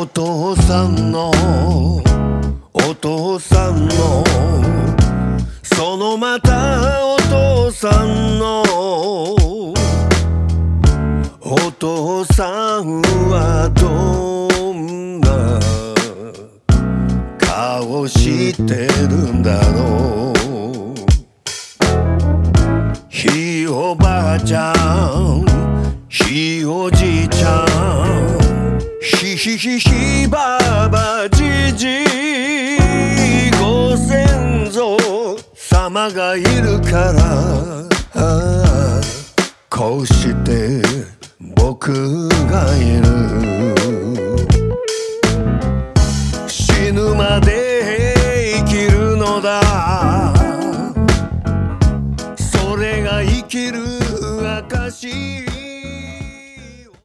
お父さんのお父さんのそのまたお父さんのお父さんはどんな顔してるんだろう。ひいおばあちゃんひいおじいちゃんひひひひばあばじじいご先祖様がいるからこうして僕がいる。死ぬまで生きるのだそれが生きる証